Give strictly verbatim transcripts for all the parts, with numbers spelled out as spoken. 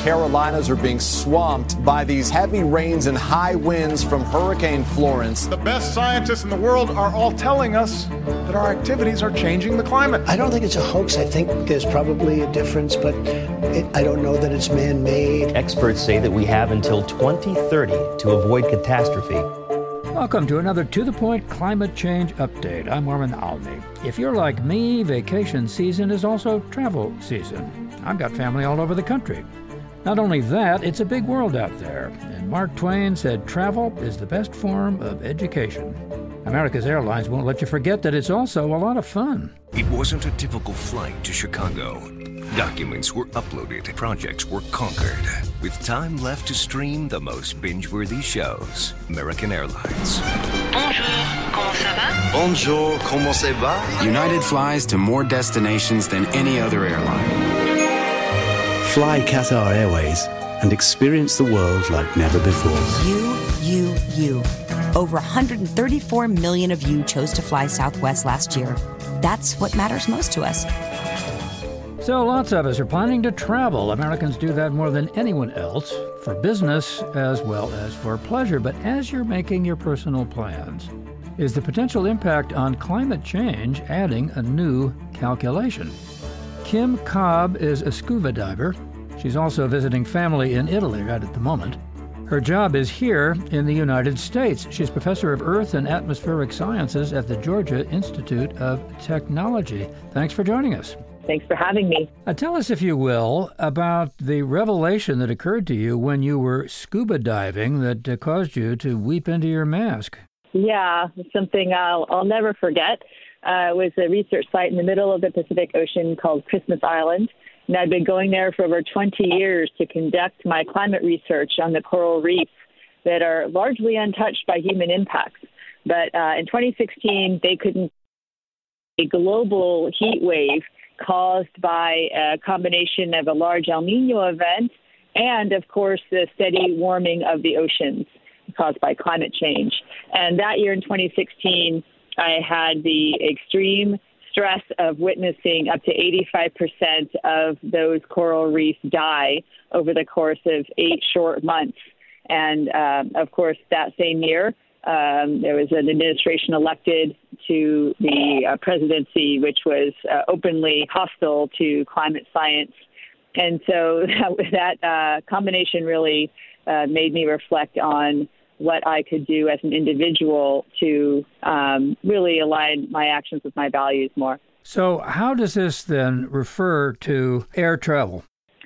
Carolinas are being swamped by these heavy rains and high winds from Hurricane Florence. The best scientists in the world are all telling us that our activities are changing the climate. I don't think it's a hoax. I think there's probably a difference, but it, I don't know that it's man-made. Experts say that we have until twenty thirty to avoid catastrophe. Welcome to another To The Point Climate Change Update. I'm Armin Almy. If you're like me, vacation season is also travel season. I've got family all over the country. Not only that, it's a big world out there. And Mark Twain said travel is the best form of education. America's Airlines won't let you forget that it's also a lot of fun. It wasn't a typical flight to Chicago. Documents were uploaded, projects were conquered. With time left to stream the most binge-worthy shows, American Airlines. Bonjour, comment ça va? Bonjour, comment ça va? United flies to more destinations than any other airline. Fly Qatar Airways and experience the world like never before. You, you, you. Over one hundred thirty-four million of you chose to fly Southwest last year. That's what matters most to us. So lots of us are planning to travel. Americans do that more than anyone else, for business as well as for pleasure. But as you're making your personal plans, is the potential impact on climate change adding a new calculation? Kim Cobb is a scuba diver. She's also visiting family in Italy right at the moment. Her job is here in the United States. She's professor of Earth and Atmospheric Sciences at the Georgia Institute of Technology. Thanks for joining us. Thanks for having me. Uh, tell us, if you will, about the revelation that occurred to you when you were scuba diving that uh, caused you to weep into your mask. Yeah, something I'll, I'll never forget. Uh, it was a research site in the middle of the Pacific Ocean called Christmas Island. And I'd been going there for over twenty years to conduct my climate research on the coral reefs that are largely untouched by human impacts. But uh, in twenty sixteen, they couldn't. A global heat wave caused by a combination of a large El Nino event and, of course, the steady warming of the oceans caused by climate change. And that year in twenty sixteen, I had the extreme stress of witnessing up to eighty-five percent of those coral reefs die over the course of eight short months. And, um, of course, that same year, um, there was an administration elected to the uh, presidency, which was uh, openly hostile to climate science. And so that, that uh, combination really uh, made me reflect on what I could do as an individual to um, really align my actions with my values more. So how does this then refer to air travel?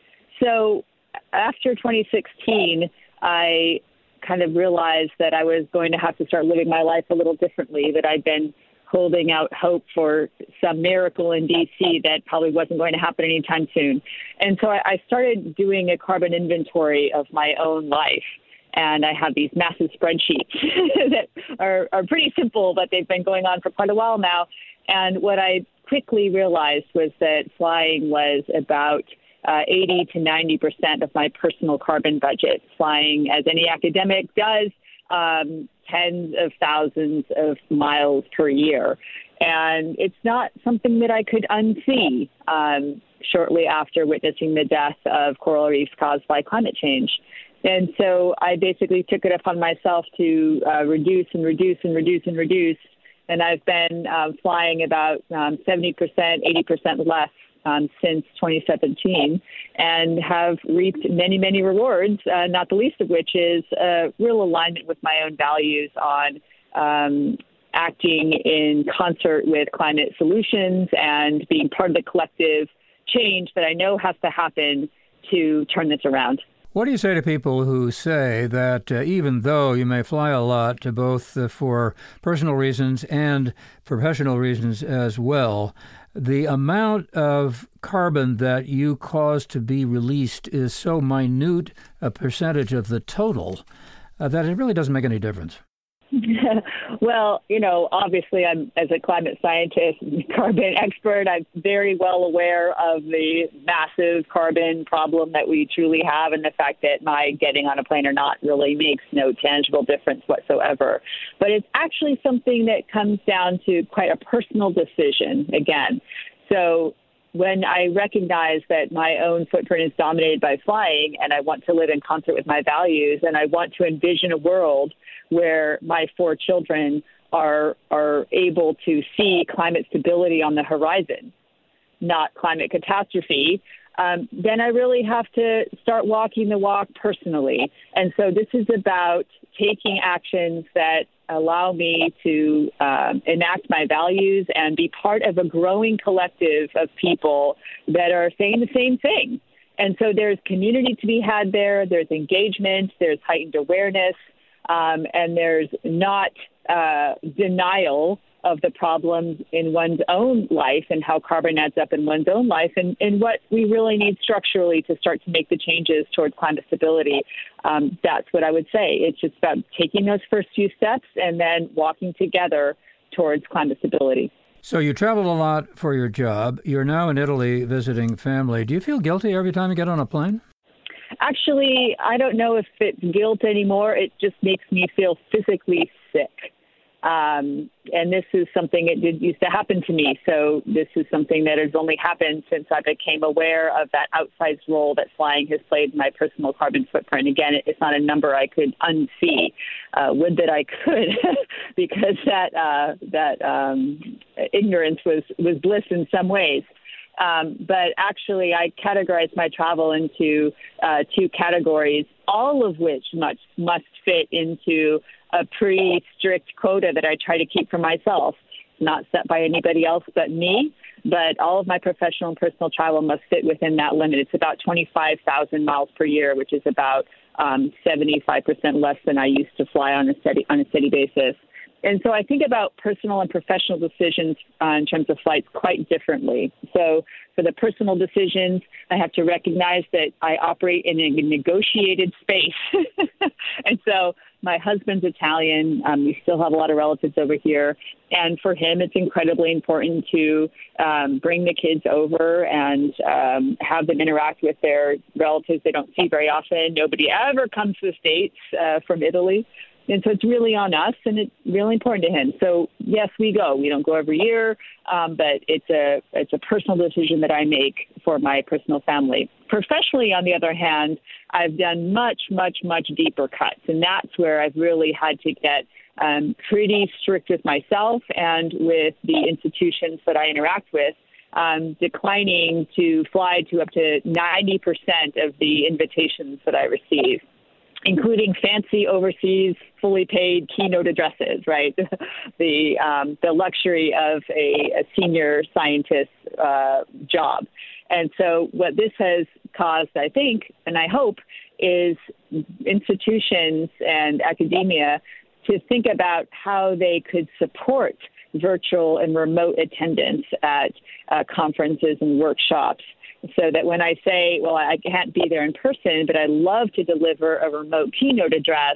So after twenty sixteen, I kind of realized that I was going to have to start living my life a little differently, that I'd been holding out hope for some miracle in D C that probably wasn't going to happen anytime soon. And so I, I started doing a carbon inventory of my own life. And I have these massive spreadsheets that are, are pretty simple, but they've been going on for quite a while now. And what I quickly realized was that flying was about uh, eighty to ninety percent of my personal carbon budget. Flying, as any academic does, um, tens of thousands of miles per year. And it's not something that I could unsee um, shortly after witnessing the death of coral reefs caused by climate change. And so I basically took it upon myself to uh, reduce and reduce and reduce and reduce. And I've been um, flying about um, seventy percent, eighty percent less um, since twenty seventeen and have reaped many, many rewards, uh, not the least of which is a real alignment with my own values on um, acting in concert with climate solutions and being part of the collective change that I know has to happen to turn this around. What do you say to people who say that uh, even though you may fly a lot, to both uh, for personal reasons and professional reasons as well, the amount of carbon that you cause to be released is so minute a percentage of the total uh, that it really doesn't make any difference? Well, you know, obviously I'm, as a climate scientist, carbon expert, I'm very well aware of the massive carbon problem that we truly have and the fact that my getting on a plane or not really makes no tangible difference whatsoever. But it's actually something that comes down to quite a personal decision, again. So when I recognize that my own footprint is dominated by flying and I want to live in concert with my values and I want to envision a world where my four children are are able to see climate stability on the horizon, not climate catastrophe, um, then I really have to start walking the walk personally. And so this is about taking actions that allow me to um, enact my values and be part of a growing collective of people that are saying the same thing. And so there's community to be had there. There's engagement. There's heightened awareness. Um, and there's not uh, denial of the problems in one's own life and how carbon adds up in one's own life and, and what we really need structurally to start to make the changes towards climate stability. Um, that's what I would say. It's just about taking those first few steps and then walking together towards climate stability. So you traveled a lot for your job. You're now in Italy visiting family. Do you feel guilty every time you get on a plane? Actually, I don't know if it's guilt anymore. It just makes me feel physically sick. Um, and this is something that did used to happen to me. So this is something that has only happened since I became aware of that outsized role that flying has played in my personal carbon footprint. Again, it's not a number I could unsee. Uh, would that I could, because that uh, that um, ignorance was, was bliss in some ways. Um, but actually, I categorize my travel into uh, two categories, all of which must, must fit into a pretty strict quota that I try to keep for myself. It's not set by anybody else but me, but all of my professional and personal travel must fit within that limit. It's about twenty-five thousand miles per year, which is about um, seventy-five percent less than I used to fly on a steady, on a steady basis. And so I think about personal and professional decisions uh, in terms of flights quite differently. So for the personal decisions, I have to recognize that I operate in a negotiated space. And so my husband's Italian. Um, we still have a lot of relatives over here. And for him, it's incredibly important to um, bring the kids over and um, have them interact with their relatives they don't see very often. Nobody ever comes to the States uh, from Italy. And so it's really on us, and it's really important to him. So, yes, we go. We don't go every year, um, but it's a it's a personal decision that I make for my personal family. Professionally, on the other hand, I've done much, much, much deeper cuts, and that's where I've really had to get um, pretty strict with myself and with the institutions that I interact with, um, declining to fly to up to ninety percent of the invitations that I receive, including fancy overseas, fully paid keynote addresses, right? the um, the luxury of a, a senior scientist uh, job. And so what this has caused, I think, and I hope, is institutions and academia to think about how they could support virtual and remote attendance at uh, conferences and workshops, so that when I say, well, I can't be there in person, but I'd love to deliver a remote keynote address,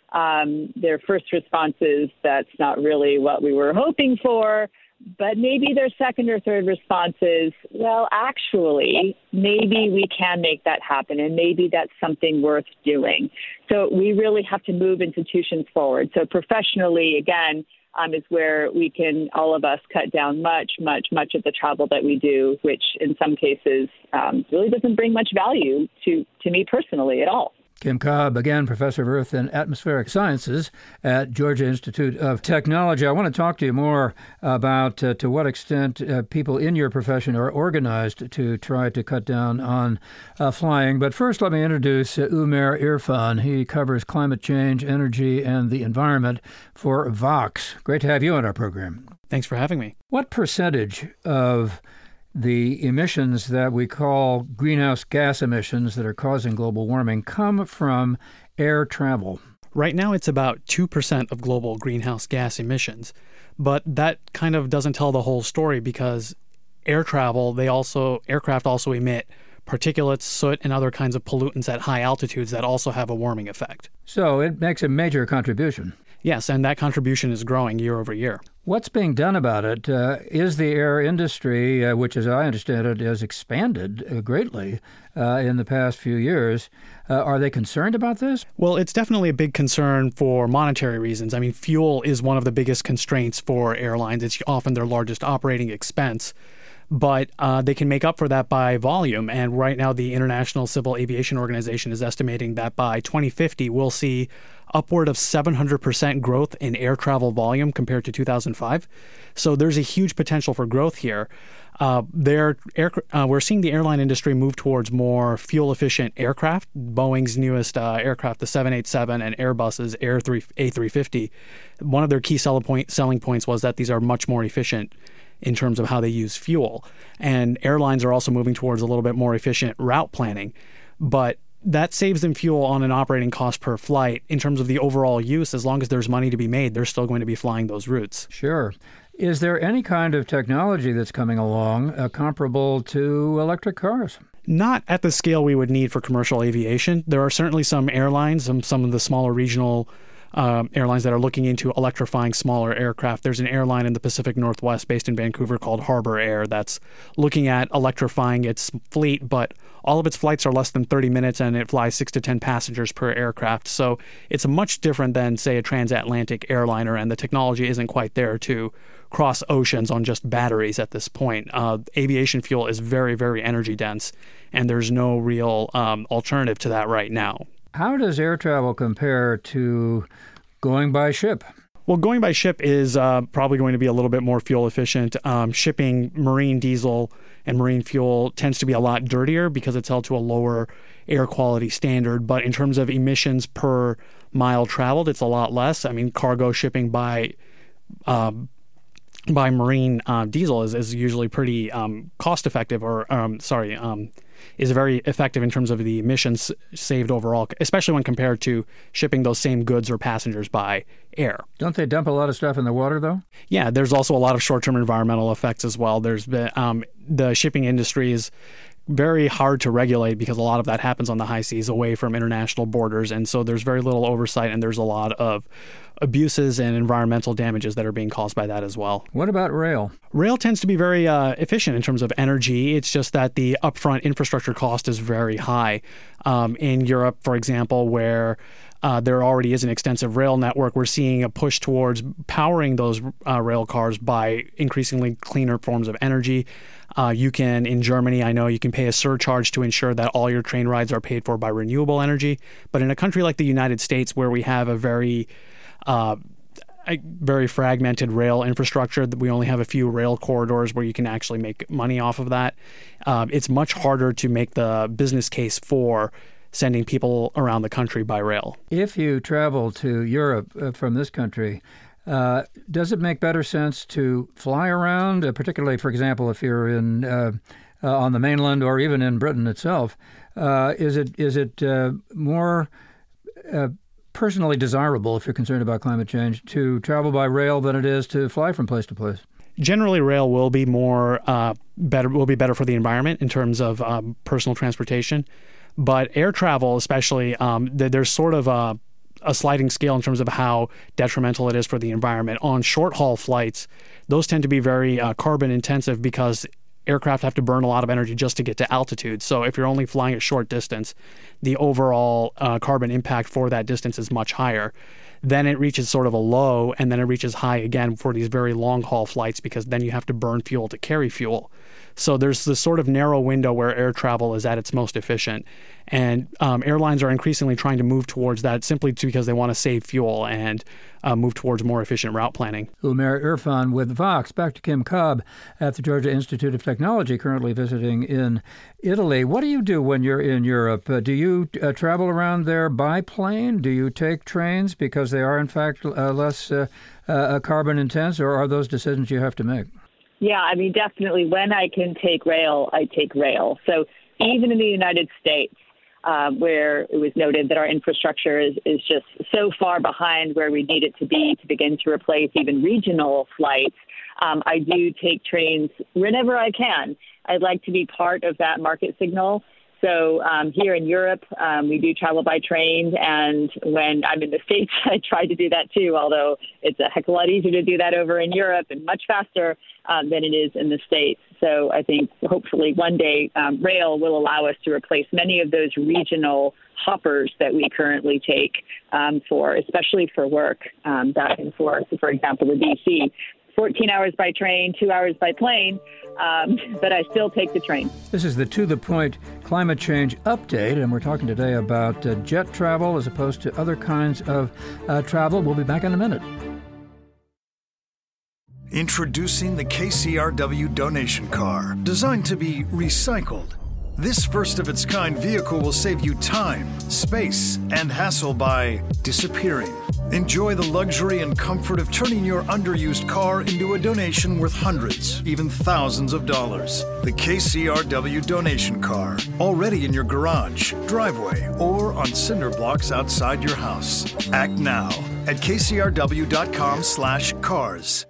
um, their first response is, that's not really what we were hoping for. But maybe their second or third response is, well, actually, maybe we can make that happen, and maybe that's something worth doing. So we really have to move institutions forward. So professionally, again, Um, is where we can, all of us, cut down much, much, much of the travel that we do, which in some cases um, really doesn't bring much value to, to me personally at all. Kim Cobb, again, Professor of Earth and Atmospheric Sciences at Georgia Institute of Technology. I want to talk to you more about uh, to what extent uh, people in your profession are organized to try to cut down on uh, flying. But first, let me introduce uh, Umair Irfan. He covers climate change, energy, and the environment for Vox. Great to have you on our program. Thanks for having me. What percentage of the emissions that we call greenhouse gas emissions that are causing global warming come from air travel? Right now, it's about two percent of global greenhouse gas emissions. But that kind of doesn't tell the whole story, because air travel, they also aircraft also emit particulates, soot, and other kinds of pollutants at high altitudes that also have a warming effect. So it makes a major contribution. Yes, and that contribution is growing year over year. What's being done about it? Uh, is the air industry, uh, which as I understand it, has expanded uh, greatly uh, in the past few years, uh, are they concerned about this? Well, it's definitely a big concern for monetary reasons. I mean, fuel is one of the biggest constraints for airlines. It's often their largest operating expense. but uh, they can make up for that by volume. And right now, the International Civil Aviation Organization is estimating that by twenty fifty, we'll see upward of seven hundred percent growth in air travel volume compared to two thousand five. So there's a huge potential for growth here. Uh, they're air, uh, we're seeing the airline industry move towards more fuel-efficient aircraft. Boeing's newest uh, aircraft, the seven eighty-seven, and Airbus's Air A three fifty, one of their key sell point, selling points was that these are much more efficient in terms of how they use fuel. And airlines are also moving towards a little bit more efficient route planning. But that saves them fuel on an operating cost per flight. In terms of the overall use, as long as there's money to be made, they're still going to be flying those routes. Sure. Is there any kind of technology that's coming along uh, comparable to electric cars? Not at the scale we would need for commercial aviation. There are certainly some airlines, some, some of the smaller regional Um, airlines that are looking into electrifying smaller aircraft. There's an airline in the Pacific Northwest based in Vancouver called Harbor Air that's looking at electrifying its fleet, but all of its flights are less than thirty minutes and it flies six to ten passengers per aircraft. So it's much different than, say, a transatlantic airliner, and the technology isn't quite there to cross oceans on just batteries at this point. Uh, aviation fuel is very, very energy dense, and there's no real um, alternative to that right now. How does air travel compare to going by ship? Well, going by ship is uh, probably going to be a little bit more fuel efficient. Um, shipping marine diesel and marine fuel tends to be a lot dirtier because it's held to a lower air quality standard. But in terms of emissions per mile traveled, it's a lot less. I mean, cargo shipping by um, by marine uh, diesel is, is usually pretty um, cost effective, or um, sorry, um, is very effective in terms of the emissions saved overall, especially when compared to shipping those same goods or passengers by air. Don't they dump a lot of stuff in the water, though? Yeah, there's also a lot of short-term environmental effects as well. There's been, um, the shipping industry is very hard to regulate because a lot of that happens on the high seas away from international borders, and so there's very little oversight, and there's a lot of abuses and environmental damages that are being caused by that as well. What about rail? Rail tends to be very uh, efficient in terms of energy. It's just that the upfront infrastructure cost is very high. Um, in Europe, for example, where uh, there already is an extensive rail network, we're seeing a push towards powering those uh, rail cars by increasingly cleaner forms of energy. Uh, you can, in Germany, I know you can pay a surcharge to ensure that all your train rides are paid for by renewable energy. But in a country like the United States, where we have a very Uh, a very fragmented rail infrastructure, that we only have a few rail corridors where you can actually make money off of that. Uh, it's much harder to make the business case for sending people around the country by rail. If you travel to Europe uh, from this country, uh, does it make better sense to fly around, uh, particularly, for example, if you're in uh, uh, on the mainland or even in Britain itself? Uh, is it is it uh, more uh, personally desirable, if you're concerned about climate change, to travel by rail than it is to fly from place to place? Generally, rail will be more uh, better. Will be better for the environment in terms of um, personal transportation, but air travel, especially, um, th- there's sort of a, a sliding scale in terms of how detrimental it is for the environment. On short haul flights, those tend to be very uh, carbon intensive because aircraft have to burn a lot of energy just to get to altitude. So if you're only flying a short distance, the overall uh, carbon impact for that distance is much higher. Then it reaches sort of a low, and then it reaches high again for these very long-haul flights, because then you have to burn fuel to carry fuel. So there's this sort of narrow window where air travel is at its most efficient. And um, airlines are increasingly trying to move towards that simply because they want to save fuel and uh, move towards more efficient route planning. Umair Irfan with Vox. Back to Kim Cobb at the Georgia Institute of Technology, currently visiting in Italy. What do you do when you're in Europe? Uh, do you uh, travel around there by plane? Do you take trains because they are, in fact, uh, less uh, uh, carbon intense, or are those decisions you have to make? Yeah, I mean, definitely when I can take rail, I take rail. So even in the United States, uh, where it was noted that our infrastructure is, is just so far behind where we need it to be to begin to replace even regional flights, um, I do take trains whenever I can. I'd like to be part of that market signal. So um, here in Europe, um, we do travel by train, and when I'm in the States, I try to do that too, although it's a heck of a lot easier to do that over in Europe and much faster um, than it is in the States. So I think hopefully one day um, rail will allow us to replace many of those regional hoppers that we currently take um, for, especially for work, um, back and forth, for example, the D C. fourteen hours by train, two hours by plane, um, but I still take the train. This is the To The Point Climate Change Update, and we're talking today about uh, jet travel as opposed to other kinds of uh, travel. We'll be back in a minute. Introducing the K C R W donation car, designed to be recycled. This first-of-its-kind vehicle will save you time, space, and hassle by disappearing. Enjoy the luxury and comfort of turning your underused car into a donation worth hundreds, even thousands of dollars. The K C R W donation car, already in your garage, driveway, or on cinder blocks outside your house. Act now at kcrw.com slash cars.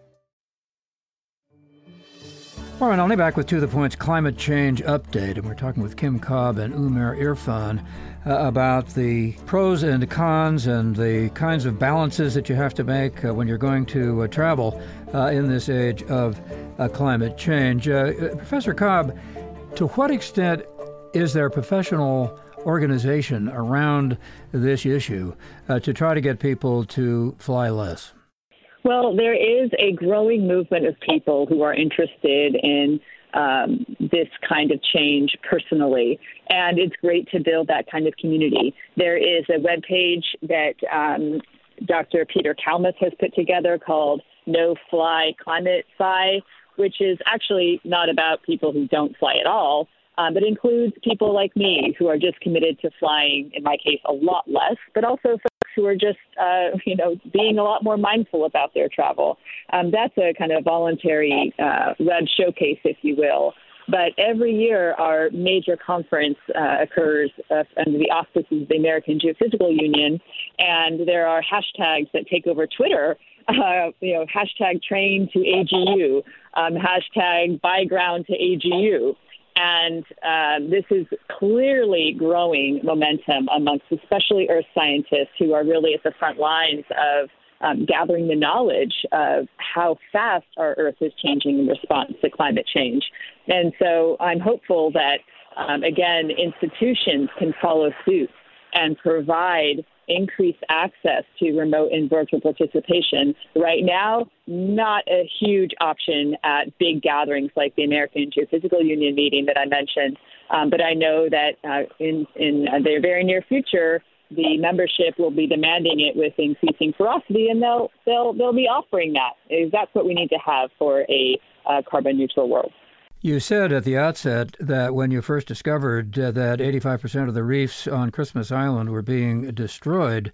Warren Olney back with To The Point's Climate Change Update, and we're talking with Kim Cobb and Umair Irfan uh, about the pros and cons and the kinds of balances that you have to make uh, when you're going to uh, travel uh, in this age of uh, climate change. Uh, Professor Cobb, to what extent is there professional organization around this issue uh, to try to get people to fly less? Well, there is a growing movement of people who are interested in um, this kind of change personally, and it's great to build that kind of community. There is a webpage that um, Doctor Peter Kalmuth has put together called No Fly Climate Sci, which is actually not about people who don't fly at all, um, but includes people like me who are just committed to flying, in my case, a lot less, but also who are just, uh, you know, being a lot more mindful about their travel. Um, that's a kind of voluntary uh, web showcase, if you will. But every year, our major conference uh, occurs uh, under the auspices of the American Geophysical Union, and there are hashtags that take over Twitter. Uh, you know, hashtag train to A G U, um, hashtag buy ground to A G U. And uh, this is clearly growing momentum amongst especially earth scientists who are really at the front lines of um, gathering the knowledge of how fast our Earth is changing in response to climate change. And so I'm hopeful that, um, again, institutions can follow suit and provide increased access to remote and virtual participation. Right now, not a huge option at big gatherings like the American Geophysical Union meeting that I mentioned. Um, but I know that uh, in, in the very near future, the membership will be demanding it with increasing ferocity, and they'll they'll they'll be offering that. That's what we need to have for a uh, carbon neutral world. You said at the outset that when you first discovered uh, that eighty-five percent of the reefs on Christmas Island were being destroyed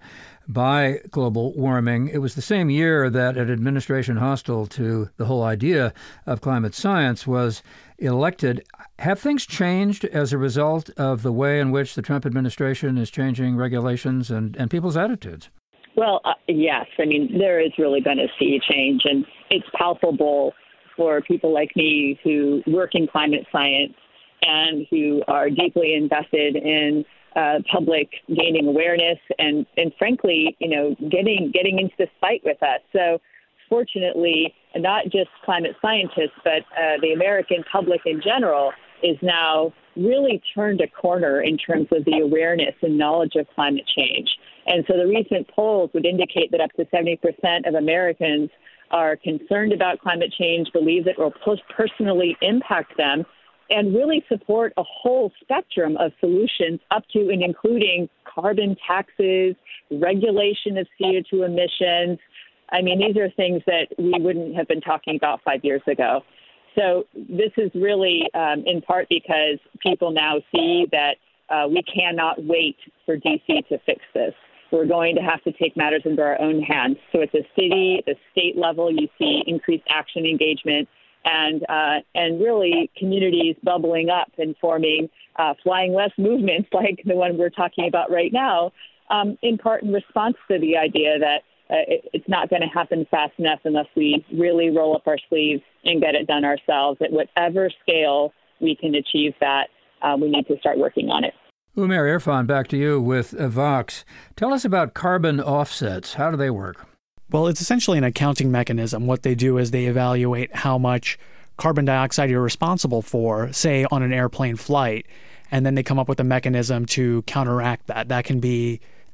by global warming, it was the same year that an administration hostile to the whole idea of climate science was elected. Have things changed as a result of the way in which the Trump administration is changing regulations and, and people's attitudes? Well, uh, yes. I mean, there is really going to see a change, and it's palpable for people like me who work in climate science and who are deeply invested in uh, public gaining awareness and, and frankly, you know, getting getting into this fight with us. So fortunately, not just climate scientists, but uh, the American public in general is now really turned a corner in terms of the awareness and knowledge of climate change. And so the recent polls would indicate that up to seventy percent of Americans are concerned about climate change, believe it will personally impact them, and really support a whole spectrum of solutions up to and including carbon taxes, regulation of C O two emissions. I mean, these are things that we wouldn't have been talking about five years ago. So this is really um, in part because people now see that uh, we cannot wait for D C to fix this. We're going to have to take matters into our own hands. So at the city, the state level, you see increased action engagement and uh, and really communities bubbling up and forming uh, flying less movements like the one we're talking about right now, um, in part in response to the idea that uh, it, it's not going to happen fast enough unless we really roll up our sleeves and get it done ourselves. At whatever scale we can achieve that, uh, we need to start working on it. Umair Irfan, back to you with Vox. Tell us about carbon offsets. How do they work? Well, it's essentially an accounting mechanism. What they do is they evaluate how much carbon dioxide you're responsible for, say, on an airplane flight, and then they come up with a mechanism to counteract that. That can be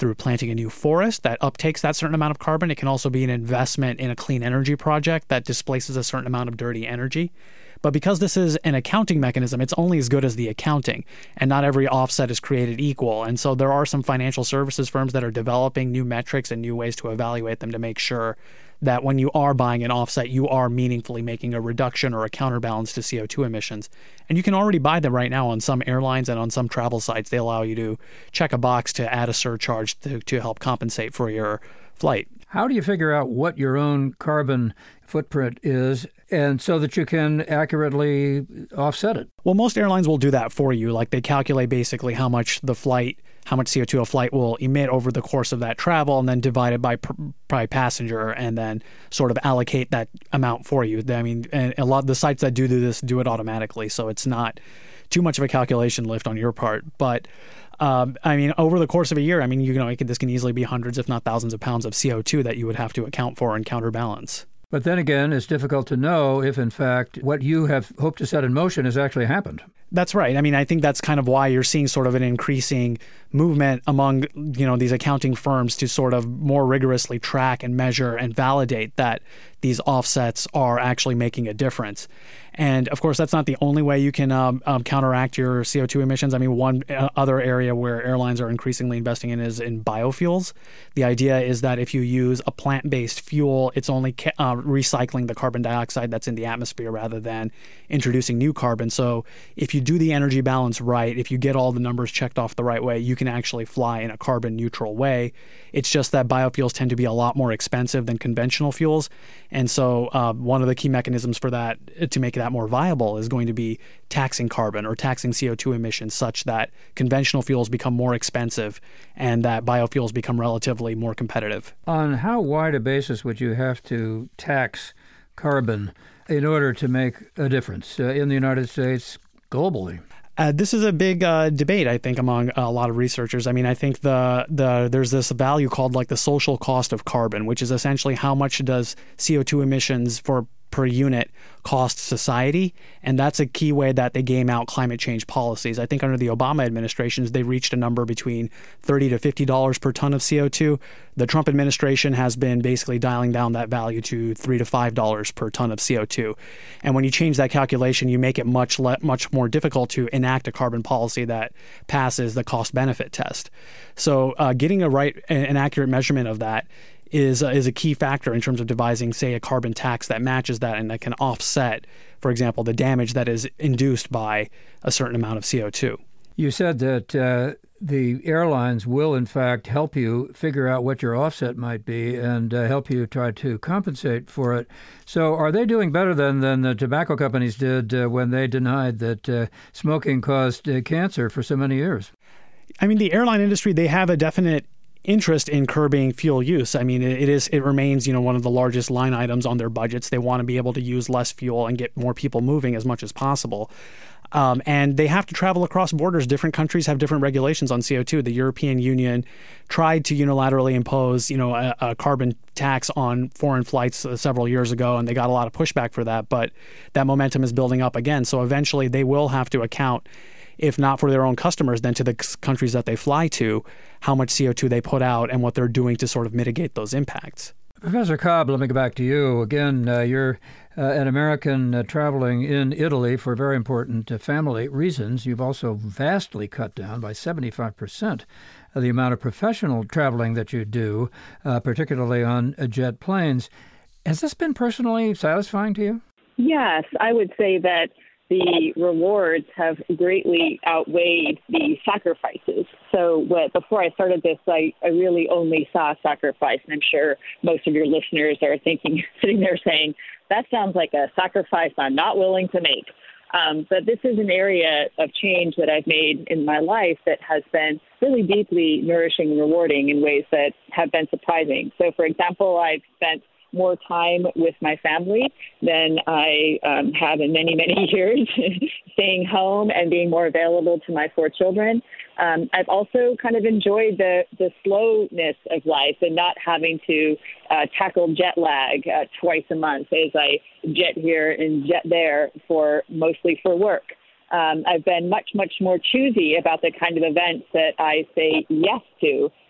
through planting a new forest that uptakes that certain amount of carbon. It can also be an investment in a clean energy project that displaces a certain amount of dirty energy. But because this is an accounting mechanism, it's only as good as the accounting, and not every offset is created equal. And so there are some financial services firms that are developing new metrics and new ways to evaluate them to make sure that when you are buying an offset, you are meaningfully making a reduction or a counterbalance to C O two emissions. And you can already buy them right now on some airlines and on some travel sites. They allow you to check a box to add a surcharge to, to help compensate for your flight. How do you figure out what your own carbon footprint is, and so that you can accurately offset it? Well, most airlines will do that for you. Like they calculate basically how much the flight, how much C O two a flight will emit over the course of that travel, and then divide it by by passenger, and then sort of allocate that amount for you. I mean, and a lot of the sites that do do this do it automatically, so it's not too much of a calculation lift on your part. But Um, I mean, over the course of a year, I mean, you know, it can, this can easily be hundreds, if not thousands of pounds of C O two that you would have to account for and counterbalance. But then again, it's difficult to know if, in fact, what you have hoped to set in motion has actually happened. That's right. I mean, I think that's kind of why you're seeing sort of an increasing movement among, you know, these accounting firms to sort of more rigorously track and measure and validate that these offsets are actually making a difference. And of course, that's not the only way you can um, um, counteract your C O two emissions. I mean, one uh, other area where airlines are increasingly investing in is in biofuels. The idea is that if you use a plant-based fuel, it's only ca- uh, recycling the carbon dioxide that's in the atmosphere rather than introducing new carbon. So if you do the energy balance right, if you get all the numbers checked off the right way, you can actually fly in a carbon neutral way. It's just that biofuels tend to be a lot more expensive than conventional fuels. And so uh, one of the key mechanisms for that, to make that more viable, is going to be taxing carbon or taxing C O two emissions such that conventional fuels become more expensive and that biofuels become relatively more competitive. On how wide a basis would you have to tax carbon in order to make a difference uh, in the United States, globally? Uh, this is a big uh, debate, I think, among a lot of researchers. I mean, I think the the there's this value called like the social cost of carbon, which is essentially how much does C O two emissions for per unit cost society, and that's a key way that they game out climate change policies. I think under the Obama administrations, they reached a number between thirty to fifty dollars per ton of C O two. The Trump administration has been basically dialing down that value to three to five dollars per ton of C O two. And when you change that calculation, you make it much le- much more difficult to enact a carbon policy that passes the cost-benefit test. So uh, getting a right, an accurate measurement of that is uh, is a key factor in terms of devising, say, a carbon tax that matches that and that can offset, for example, the damage that is induced by a certain amount of C O two. You said that uh, the airlines will, in fact, help you figure out what your offset might be and uh, help you try to compensate for it. So are they doing better than, than the tobacco companies did uh, when they denied that uh, smoking caused uh, cancer for so many years? I mean, the airline industry, they have a definite interest in curbing fuel use. I mean, it is it remains, you know, one of the largest line items on their budgets. They want to be able to use less fuel and get more people moving as much as possible. Um, and they have to travel across borders. Different countries have different regulations on C O two. The European Union tried to unilaterally impose, you know, a, a carbon tax on foreign flights uh, several years ago, and they got a lot of pushback for that. But that momentum is building up again. So eventually they will have to account, if not for their own customers, then to the countries that they fly to, how much C O two they put out and what they're doing to sort of mitigate those impacts. Professor Cobb, let me go back to you. Again, uh, you're uh, an American uh, traveling in Italy for very important uh, family reasons. You've also vastly cut down by seventy-five percent of the amount of professional traveling that you do, uh, particularly on uh, jet planes. Has this been personally satisfying to you? Yes, I would say that the rewards have greatly outweighed the sacrifices. So what, before I started this, I, I really only saw sacrifice. And I'm sure most of your listeners are thinking, sitting there saying, that sounds like a sacrifice I'm not willing to make. Um, but this is an area of change that I've made in my life that has been really deeply nourishing and rewarding in ways that have been surprising. So, for example, I've spent more time with my family than I um, have in many, many years, staying home and being more available to my four children. Um, I've also kind of enjoyed the, the slowness of life and not having to uh, tackle jet lag uh, twice a month as I jet here and jet there for mostly for work. Um, I've been much, much more choosy about the kind of events that I say yes to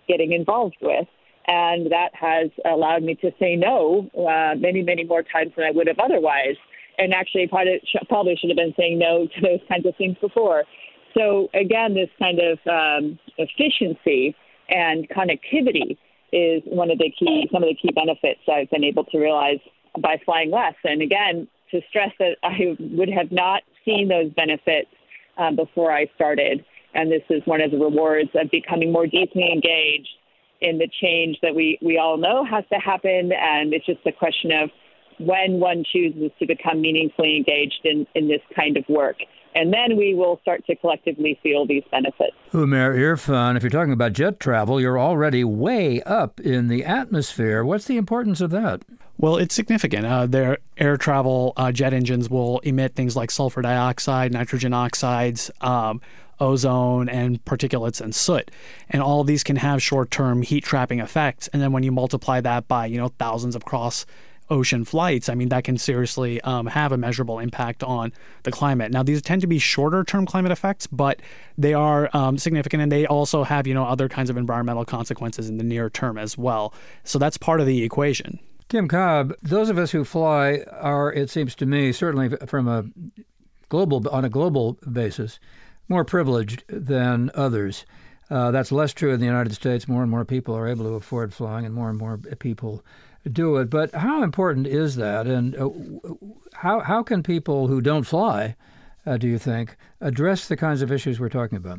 getting involved with. And that has allowed me to say no uh, many, many more times than I would have otherwise. And actually probably, probably should have been saying no to those kinds of things before. So again, this kind of um, efficiency and connectivity is one of the key, some of the key benefits I've been able to realize by flying less. And again, to stress that I would have not seen those benefits um, before I started. And this is one of the rewards of becoming more deeply engaged in the change that we, we all know has to happen. And it's just a question of when one chooses to become meaningfully engaged in, in this kind of work. And then we will start to collectively feel these benefits. Umair Irfan, if you're talking about jet travel, you're already way up in the atmosphere. What's the importance of that? Well, it's significant. Uh, their air travel uh, jet engines will emit things like sulfur dioxide, nitrogen oxides, um, ozone, and particulates and soot. And all of these can have short-term heat-trapping effects. And then when you multiply that by, you know, thousands of cross ocean flights, I mean, that can seriously um, have a measurable impact on the climate. Now, these tend to be shorter-term climate effects, but they are um, significant, and they also have, you know, other kinds of environmental consequences in the near term as well. So that's part of the equation. Tim Cobb, those of us who fly are, it seems to me, certainly from a global, on a global basis, more privileged than others. Uh, that's less true in the United States. More and more people are able to afford flying, and more and more people do it. But how important is that? And uh, how how can people who don't fly, uh, do you think, address the kinds of issues we're talking about?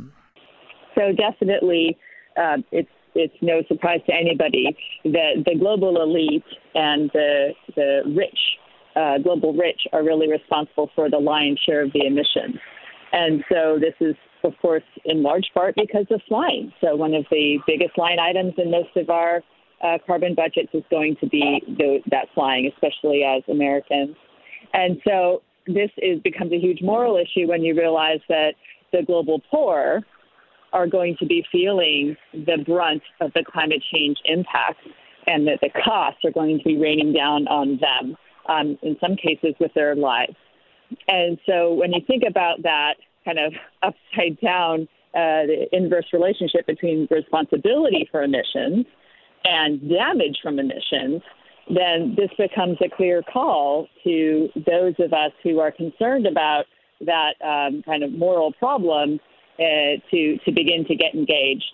So definitely, uh, it's it's no surprise to anybody that the global elite and the the rich, uh, global rich, are really responsible for the lion's share of the emissions. And so this is, of course, in large part because of flying. So one of the biggest line items in most of our Uh, carbon budgets is going to be the, that flying, especially as Americans. And so this is becomes a huge moral issue when you realize that the global poor are going to be feeling the brunt of the climate change impact, and that the costs are going to be raining down on them, um, in some cases with their lives. And so when you think about that kind of upside down, uh, the inverse relationship between responsibility for emissions and damage from emissions, then this becomes a clear call to those of us who are concerned about that um, kind of moral problem uh, to to begin to get engaged.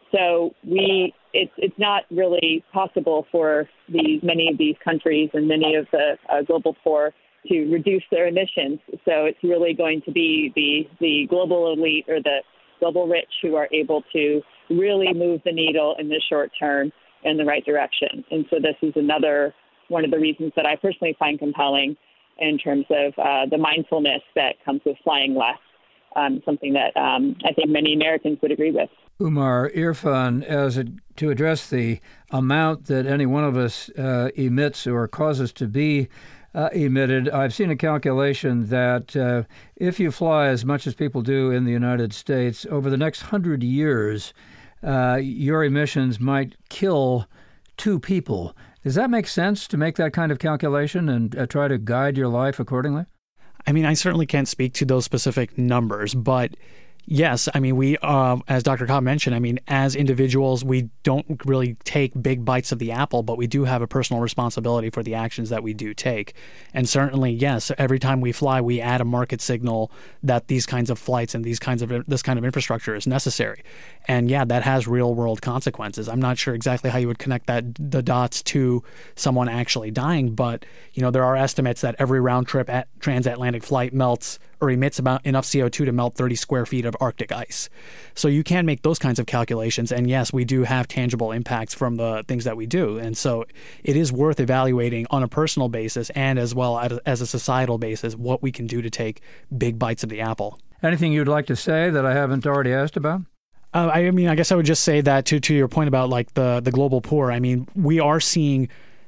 So we it's it's not really possible for these many of these countries and many of the uh, global poor to reduce their emissions. So it's really going to be the the global elite or the global rich who are able to really move the needle in the short term in the right direction. And so this is another one of the reasons that I personally find compelling in terms of uh, the mindfulness that comes with flying less, um, something that um, I think many Americans would agree with. Umair Irfan, as a, to address the amount that any one of us uh, emits or causes to be uh, emitted, I've seen a calculation that uh, if you fly as much as people do in the United States, over the next hundred years, Uh, your emissions might kill two people. Does that make sense to make that kind of calculation and uh, try to guide your life accordingly? I mean, I certainly can't speak to those specific numbers, but yes, I mean, we, uh, as Doctor Cobb mentioned, I mean, as individuals, we don't really take big bites of the apple, but we do have a personal responsibility for the actions that we do take. And certainly, yes, every time we fly, we add a market signal that these kinds of flights and these kinds of this kind of infrastructure is necessary. And yeah, that has real world consequences. I'm not sure exactly how you would connect that the dots to someone actually dying, but you know, there are estimates that every round trip at transatlantic flight melts or emits about enough C O two to melt thirty square feet of Arctic ice. So you can make those kinds of calculations. And yes, we do have tangible impacts from the things that we do. And so it is worth evaluating on a personal basis and as well as a societal basis what we can do to take big bites of the apple. Anything you'd like to say that I haven't already asked about? Uh, I mean, I guess I would just say that to to your point about like the, the global poor, I mean, we are seeing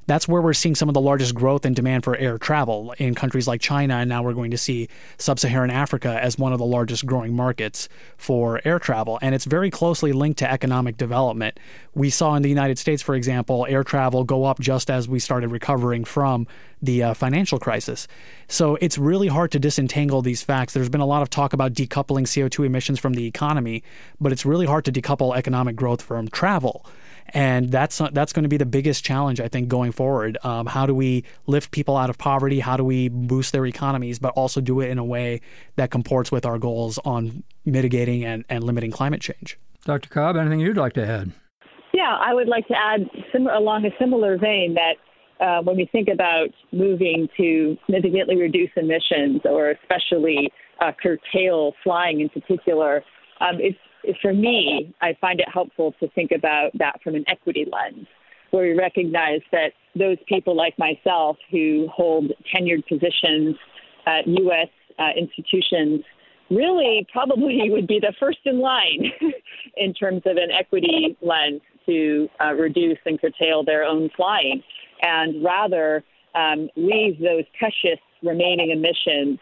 that's where we're seeing some of the largest growth in demand for air travel in countries like China, and now we're going to see sub-Saharan Africa as one of the largest growing markets for air travel. And it's very closely linked to economic development. We saw in the United States, for example, air travel go up just as we started recovering from the uh, financial crisis. So it's really hard to disentangle these facts. There's been a lot of talk about decoupling C O two emissions from the economy, but it's really hard to decouple economic growth from travel. And that's that's going to be the biggest challenge, I think, going forward. Um, how do we lift people out of poverty? How do we boost their economies, but also do it in a way that comports with our goals on mitigating and, and limiting climate change? Doctor Cobb, anything you'd like to add? Yeah, I would like to add sim- along a similar vein that uh, when we think about moving to significantly reduce emissions, or especially uh, curtail flying in particular, um, it's for me, I find it helpful to think about that from an equity lens, where we recognize that those people like myself who hold tenured positions at U S uh, institutions really probably would be the first in line in terms of an equity lens to uh, reduce and curtail their own flying, and rather um, leave those precious remaining emissions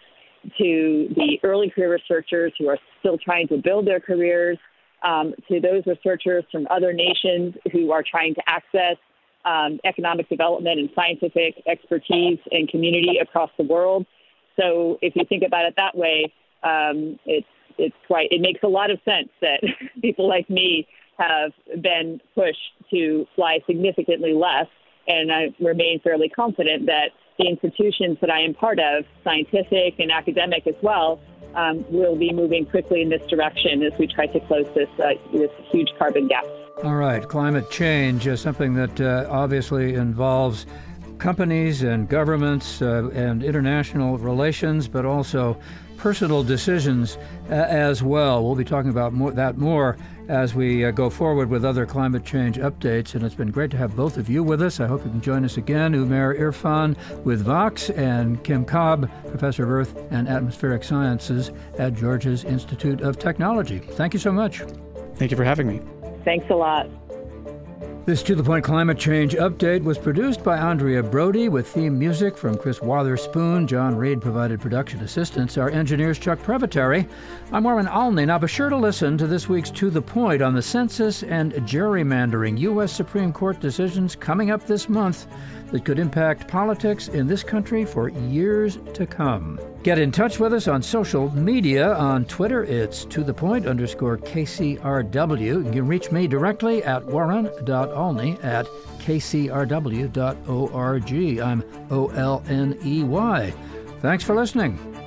to the early career researchers who are still trying to build their careers, um, to those researchers from other nations who are trying to access um, economic development and scientific expertise and community across the world. So if you think about it that way, um, it's it's quite it makes a lot of sense that people like me have been pushed to fly significantly less, and I remain fairly confident that the institutions that I am part of, scientific and academic as well, um, will be moving quickly in this direction as we try to close this uh, this huge carbon gap. All right, climate change is something that uh, obviously involves companies and governments uh, and international relations, but also personal decisions uh, as well. We'll be talking about more, that more as we uh, go forward with other climate change updates. And it's been great to have both of you with us. I hope you can join us again. Umair Irfan with Vox and Kim Cobb, Professor of Earth and Atmospheric Sciences at Georgia's Institute of Technology. Thank you so much. Thank you for having me. Thanks a lot. This To The Point Climate Change update was produced by Andrea Brody with theme music from Chris Watherspoon. John Reed provided production assistance. Our engineer's Chuck Prevatary. I'm Warren Alney. Now be sure to listen to this week's To The Point on the census and gerrymandering. U S Supreme Court decisions coming up this month that could impact politics in this country for years to come. Get in touch with us on social media. On Twitter, it's to the point underscore K C R W. You can reach me directly at warren.olney at k c r w dot org. I'm O L N E Y. Thanks for listening.